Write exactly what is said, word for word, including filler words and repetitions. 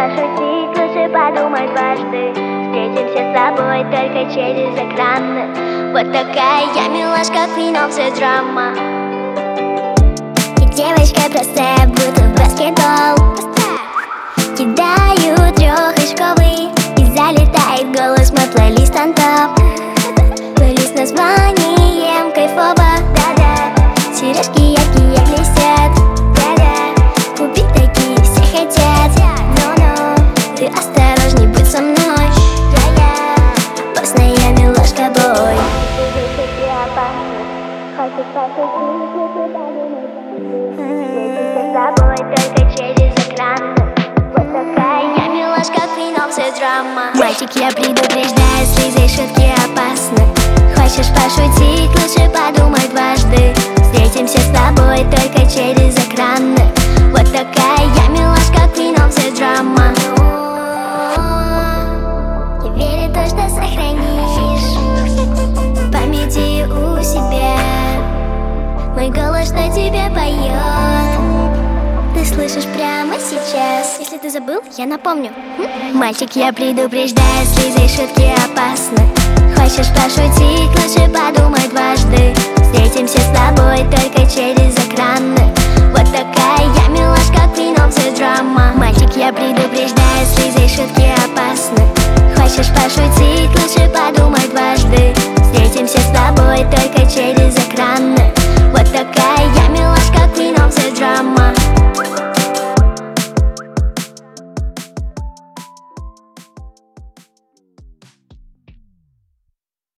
пошутить, лучше подумай дважды. Встретимся с тобой только через экран. Вот такая я милашка, queen of the drama. И девочка простая, будто в баскетбол. Кидаю трехочковый и залетает голос мой плейлист on top. Плейлист названием кайфово, да-да. Сережки яркие блестят, да-да. Купить такие все хотят, но-но. Ты осторожней, будь со мной, я-я. Опасная милашка, бой. Хочешь пошутить, если подумать. Встретимся с тобой только через экран. Вот такая я милашка, queen of the drama. Мальчик, я предупреждаю, слезай, шутки опасны. Хочешь пошутить, лучше подумай дважды. Встретимся с тобой только через экран. Вот такая я милашка, queen of the drama. Я верю в то, что сохранишь в памяти у себя мой голос, что тебе поет. Ты слышишь прямо сейчас. Если ты забыл, я напомню. М? Мальчик, я предупреждаю, слезай, шутки опасны. Хочешь пошутить, лучше подумай дважды. Встретимся с тобой только через экран. Вот такая я милашка, queen of the drama. Мальчик, я предупреждаю, слезай, шутки опасны. Хочешь пошутить,